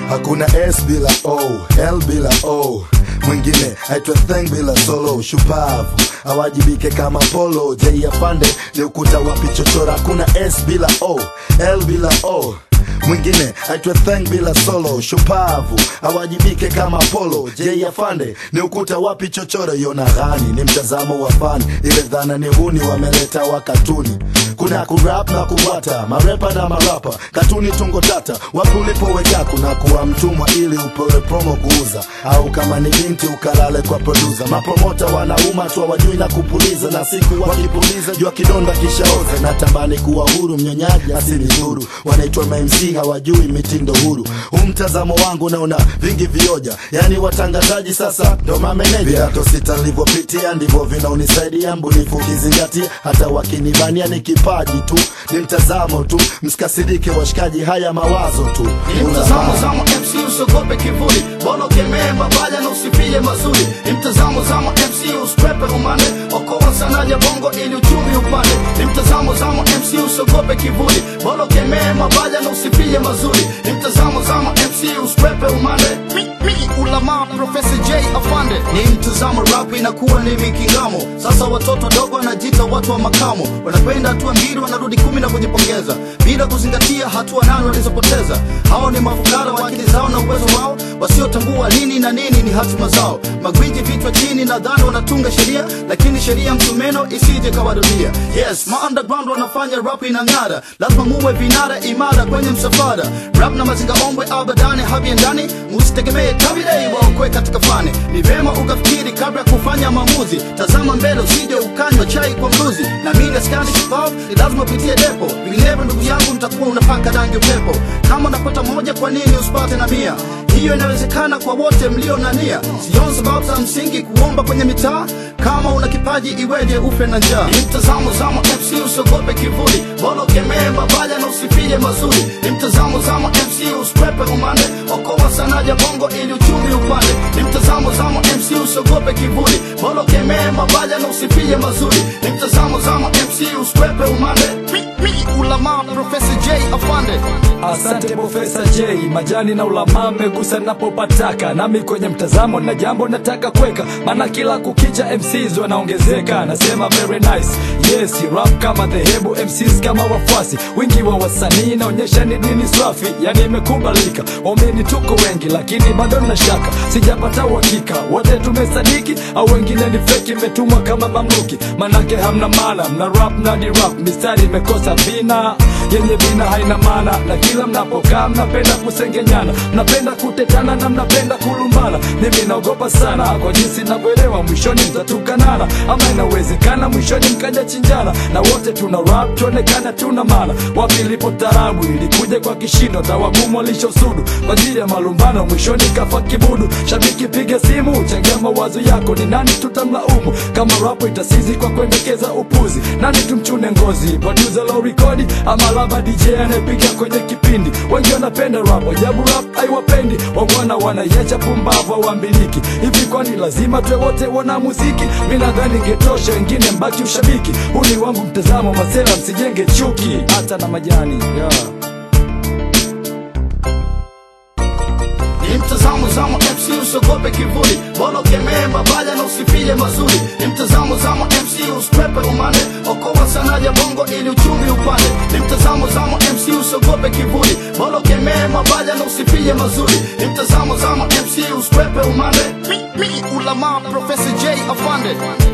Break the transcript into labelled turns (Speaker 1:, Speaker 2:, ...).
Speaker 1: Hakuna S bila O, L bila O. Mwingine aitwa Thang bila solo. Shupavu awajibike kama Polo. J Afande ni ukuta wapi chochora. Hakuna S bila O, L bila O. Mwingine aitwa Thang bila solo. Shupavu awajibike kama Polo. J Afande ni ukuta wapi chochora. Yona Ghani ni mtazamo wa fani. Ile dhana ni huni wameleta wa katuni. Kuna kurap na kuwata, marepa na marapa. Katuni tungo tata, wapi ulipoweka. Kuna kuwa mtumwa ili upewe promo kuuza. Au kama ni binti ukalale kwa producer. Mapromota wanauma tu wajui na kupuliza. Na siku wakipuliza jua kidonda kishaoza. Natamani kuwa huru mnyonyaji asili huru. Wanaitwa MC hawajui mitindo huru. Mtazamo wangu naona vingi vioja. Yani watangazaji sasa ndo mameneja. Viato sita nilivyopitia ndivyo vinaunisaidia. Mbunifu kizingatia hata wakinibania ni kipaji tu. Ni mtazamo tu, msikasirike washikaji, haya mawazo tu.
Speaker 2: Ni mtazamo zamo MC usogope kivuli. Bono kemee mabaya na usifie mazuri. Ni mtazamo zamo MC usprepe umane. Okoa sana ya bongo ili uchumi upande. Ni mtazamo zamo MC usogope kivuli. Bono kemee mabaya na usifie mazuri. Ni mtazamo zamo MC usprepe umane. Ulama Professor J Afande. Ni mtazamo rap inakuwa ni mikingamo. Sasa watoto dogo wanajita watu wa makamo. Wanakwenda hatua mbili wanarudi 10 na kujipongeza. Bila kuzingatia hatua 8 walizopoteza. Hao ni mafukara wa akili zao na uwezo wao. Wasiotambua nini na nini ni hatima zao. Magwiji vichwa chini na dhana wanatunga sheria. Lakini sheria msumeno isije kawarudia. Yes, ma underground wanafanya rap inang'ara. Lazima muwe vinara imara kwenye msafara. Rap na mazinga ombwe abadane habiendani. Musitegemee kabile waokwe katika fane. Ni vema ukafikiri kabla kufanya maamuzi. Tazama mbele usije ukanywa chai kwa mbuzi. Na mimi skani kipavu ni lazima upitie depo. Vinginevyo ndugu yangu mtakuwa unapaka rangi upepo. Kama unapata moja kwa nini usipate na 100? Hiyo inawezekana kwa wote mlio na nia. Sioni sababu za msingi kuomba kwenye mitaa. Kama una kipaji iweje ufe na njaa. Ni mtazamo zamo MC usogope kivuli. Bolo kemee mabaya na usifie mazuri. Ni mtazamo zamo MC usprepe umane. Okoa sana ya bongo ili uchumi upande. Ni mtazamo zamo MC usogope kivuli. Bolo kemee mabaya na usifie mazuri. Ni mtazamo zamo MC usprepe umane. Ulama Professor J Afande.
Speaker 3: Asante Professor J. Majani na ulama megusa napopataka. Nami kwenye mtazamo na jambo nataka kweka. Maana kila kukicha MCs wanaongezeka. Nasema very nice. Yes, rap kama dhehebu, MCs kama wafuasi. Wingi wa wasanii naonyesha ni dini swafi. Yani imekubalika. Waumini tuko wengi lakini bado na shaka. Sijapata uhakika wote tumesadiki au wengine ni fake imetumwa kama mamluki. Manake hamna maana, mna rap na di rap. Mistari imekosa vina, yenye vina haina maana. Na kila mnapokaa mnapenda kusengenyana. Mnapenda kutetana na mnapenda kulumbana. Mimi naogopa sana kwa jinsi navyoelewa mwishoni mtatukanana. Ama inawezekana mwishoni mkaja chinjana. Na wote tuna rap tuonekana tuna maana. Wapi lipo tarabu ilikuja kwa kishindo. Tawagumu walishosudu kwa ajili ya malumbano mwishoni kafa kibudu. Shabiki piga simu changia mawazo yako. Ni nani tutamlaumu kama rapo itasizi kwa kuendekeza upuzi? Nani tumchune ngozi? Producer low record ama laba DJ anayepiga kwenye kipindi? Wengi wanapenda rap, ajabu rap haiwapendi. Wangwana wanayecha pumbavu hawambiliki. Hivi kwani lazima tuwe wote wana muziki? Mimi nadhani ingetosha wengine mbaki ushabiki. Huu ni wangu mtazamo masela msijenge chuki. Hata na majani
Speaker 2: Ni mtazamo zamo MC usogope kivuli. Bolo kemee mabaya na usifie mazuri. Ni mtazamo zamo MC usprepe umane. Okoa sana ya bongo ili uchumi upande. Ni mtazamo zamo MC usogope kivuli. Bolo kemee mabaya na usifie mazuri. Ni mtazamo zamo MC usprepe umane. Ulama Professor J Afande.